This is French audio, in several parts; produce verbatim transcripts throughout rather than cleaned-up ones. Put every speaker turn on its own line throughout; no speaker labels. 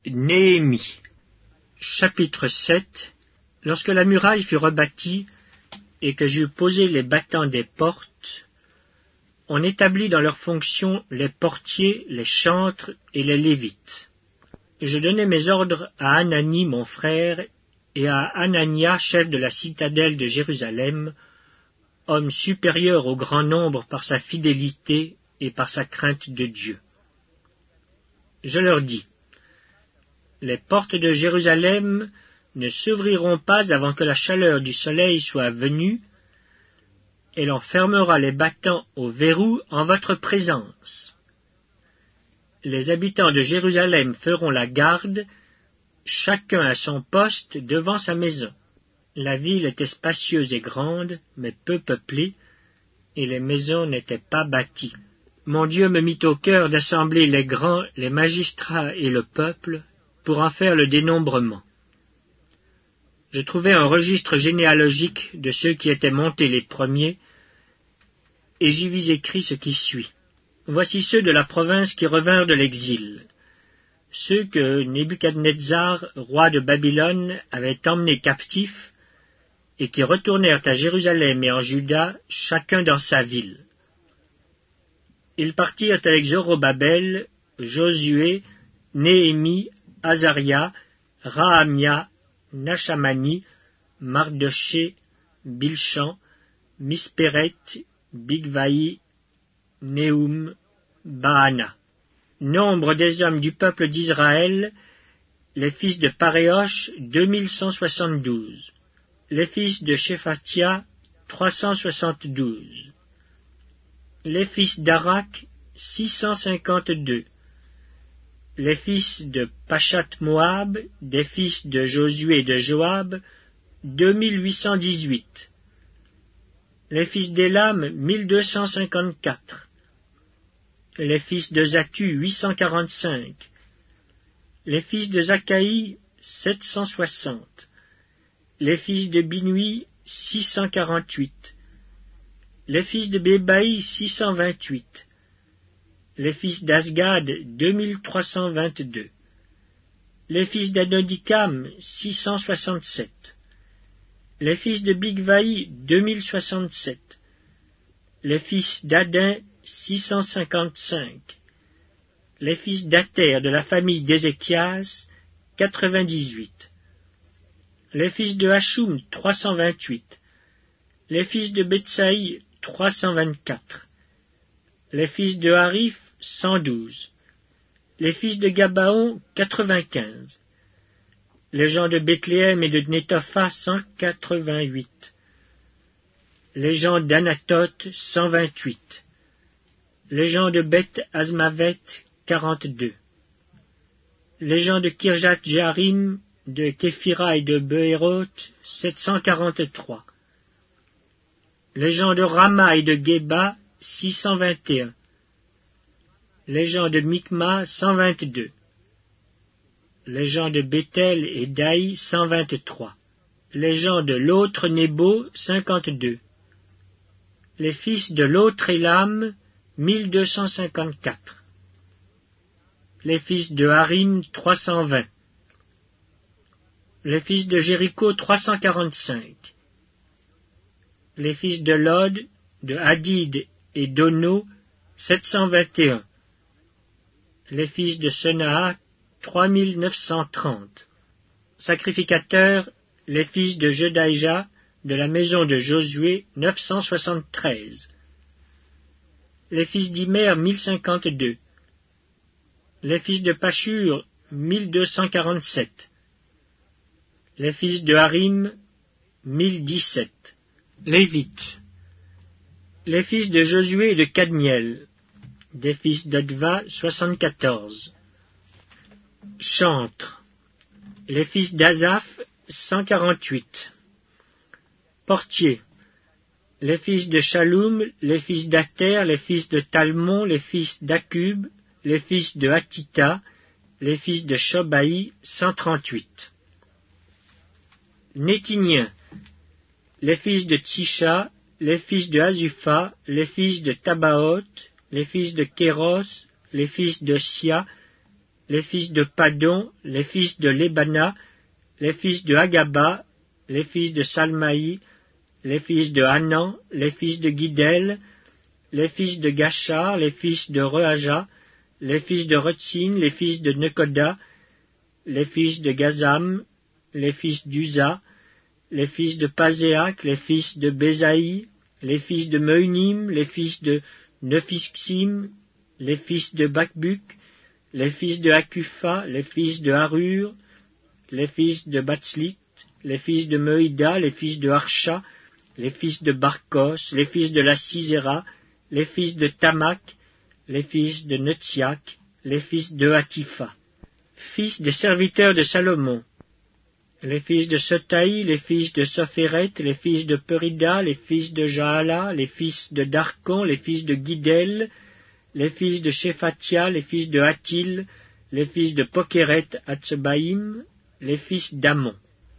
Néhémie. Chapitre sept. Lorsque la muraille fut rebâtie, et que j'eus posé les battants des portes, on établit dans leurs fonctions les portiers, les chantres et les lévites. Je donnai mes ordres à Hanani mon frère, et à Hanania, chef de la citadelle de Jérusalem, homme supérieur au grand nombre par sa fidélité et par sa crainte de Dieu. Je leur dis, les portes de Jérusalem ne s'ouvriront pas avant que la chaleur du soleil soit venue, et l'on fermera les battants au verrou en votre présence. Les habitants de Jérusalem feront la garde, chacun à son poste devant sa maison. La ville était spacieuse et grande, mais peu peuplée, et les maisons n'étaient pas bâties. Mon Dieu me mit au cœur d'assembler les grands, les magistrats et le peuple, pour en faire le dénombrement. Je trouvai un registre généalogique de ceux qui étaient montés les premiers, et j'y vis écrit ce qui suit. Voici ceux de la province qui revinrent de l'exil, ceux que Nebuchadnezzar, roi de Babylone, avait emmenés captifs, et qui retournèrent à Jérusalem et en Juda, chacun dans sa ville. Ils partirent avec Zorobabel, Josué, Néhémie, Azaria, Rahamia, Nachamani, Mardoché, Bilchan, Mispéret, Bigvaï, Néhum, Baana. Nombre des hommes du peuple d'Israël, les fils de Paréosh, deux mille cent soixante-douze. Les fils de Shephatia, trois cent soixante-douze. Les fils d'Arak, six cent cinquante-deux. Les fils de Pachat-Moab, des fils de Josué et de Joab, deux mille huit cent dix-huit. Les fils d'Élam, mille deux cent cinquante-quatre. Les fils de Zatu, huit cent quarante-cinq. Les fils de Zakaï, sept cent soixante. Les fils de Binui, six cent quarante-huit. Les fils de Bébaï, six cent vingt-huit. Les fils d'Asgad, deux mille trois cent vingt-deux. Les fils d'Adodikam, six cent soixante-sept. Les fils de Bigvaï, deux mille soixante-sept. Les fils d'Adin, six cent cinquante-cinq. Les fils d'Ater de la famille d'Ézéchias, quatre-vingt-dix-huit. Les fils de Hachum, trois cent vingt-huit. Les fils de Betsaï, trois cent vingt-quatre. Les fils de Harif, cent douze. Les fils de Gabaon, quatre-vingt-quinze. Les gens de Bethléem et de Netopha, cent quatre-vingt-huit. Les gens d'Anatoth, cent vingt-huit. Les gens de Beth Azmavet, quarante-deux. Les gens de Kirjath-Jearim, de Képhira et de Beéroth, sept cent quarante-trois. Les gens de Rama et de Geba, six cent vingt et un. Les gens de Mikma, cent vingt-deux. Les gens de Bethel et d'Aï, cent vingt-trois. Les gens de l'autre Nebo, cinquante-deux. Les fils de l'autre Élam, mille deux cent cinquante-quatre. Les fils de Harim, trois cent vingt. Les fils de Jéricho, trois cent quarante-cinq. Les fils de Lod, de Hadid et d'Ono, sept cent vingt et un. Les fils de Senaa, trois mille neuf cent trente. Sacrificateurs, les fils de Jedaïja, de la maison de Josué, neuf cent soixante-treize. Les fils d'Imer, mille cinquante-deux. Les fils de Pachur, mille deux cent quarante-sept. Les fils de Harim, mille dix-sept. Lévites. Les fils de Josué et de Cadmiel. Des fils d'Adva, soixante-quatorze. Chantres. Les fils d'Azaph, cent quarante-huit. Portiers. Les fils de Shaloum, les fils d'Ater, les fils de Talmon, les fils d'Akub, les fils de Hatita, les fils de Shobaï, cent trente-huit. Nétiniens. Les fils de Tsisha, les fils de Azupha, les fils de Tabaoth, les fils de Kéros, les fils de Sia, les fils de Padon, les fils de Lébana, les fils de Hagaba, les fils de Salmaï, les fils de Hanan, les fils de Guidel, les fils de Gachar, les fils de Rehaja, les fils de Retsin, les fils de Nekoda, les fils de Gazam, les fils d'Uza, les fils de Pazéac, les fils de Bézaï, les fils de Meunim, les fils de Nephixim, les fils de Bakbuk, les fils de Akufa, les fils de Harur, les fils de Batslit, les fils de Meuida, les fils de Harsha, les fils de Barkos, les fils de la Sisera, les fils de Tamak, les fils de Netziak, les fils de Hatifa. Fils des serviteurs de Salomon, les fils de Sotaï, les fils de Sophéret, les fils de Perida, les fils de Jaala, les fils de Darkon, les fils de Guidel, les fils de Shephatia, les fils de Hatil, les fils de Pokeret Hatsebaïm, les fils d'Amon.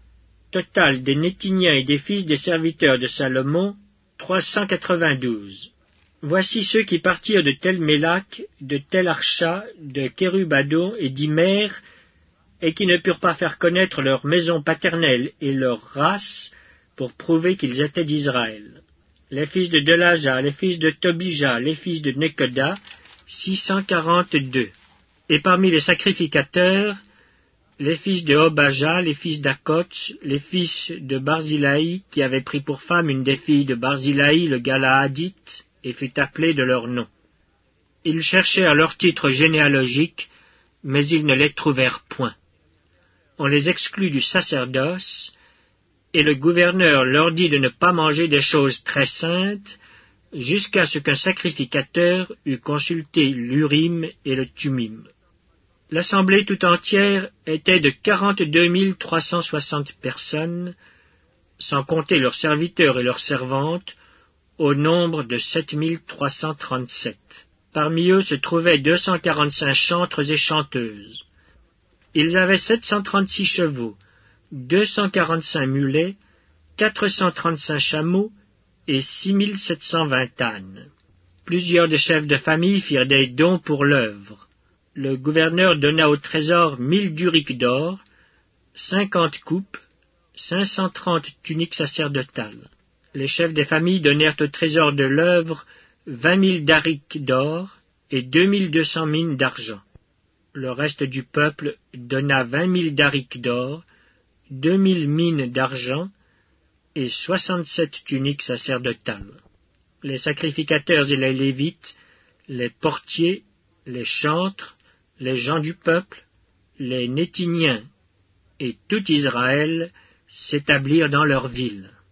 Total des Nétiniens et des fils des serviteurs de Salomon, trois cent quatre-vingt-douze. Voici ceux qui partirent de Tel-Mélak, de Tel-Archa, de Kérubadon et d'Imer, et qui ne purent pas faire connaître leur maison paternelle et leur race pour prouver qu'ils étaient d'Israël. Les fils de Delaja, les fils de Tobija, les fils de Nekoda, six cent quarante-deux. Et parmi les sacrificateurs, les fils de Obaja, les fils d'Akotch, les fils de Barzilaï, qui avaient pris pour femme une des filles de Barzilaï, le Galaadite, et fut appelé de leur nom. Ils cherchèrent leur titre généalogique, mais ils ne les trouvèrent point. On les exclut du sacerdoce, et le gouverneur leur dit de ne pas manger des choses très saintes, jusqu'à ce qu'un sacrificateur eût consulté l'Urim et le Tumim. L'assemblée tout entière était de quarante-deux mille trois cent soixante personnes, sans compter leurs serviteurs et leurs servantes, au nombre de sept mille trois cent trente-sept. Parmi eux se trouvaient deux cent quarante-cinq chantres et chanteuses. Ils avaient sept cent trente-six chevaux, deux cent quarante-cinq mulets, quatre cent trente-cinq chameaux et six mille sept cent vingt ânes. Plusieurs des chefs de famille firent des dons pour l'œuvre. Le gouverneur donna au trésor mille duriques d'or, cinquante coupes, cinq cent trente tuniques sacerdotales. Les chefs des familles donnèrent au trésor de l'œuvre vingt mille darics d'or et deux mille deux cents mines d'argent. Le reste du peuple donna vingt mille darics d'or, deux mille mines d'argent et soixante-sept tuniques sacerdotales. Les sacrificateurs et les Lévites, les portiers, les chantres, les gens du peuple, les Nétiniens et tout Israël s'établirent dans leur ville.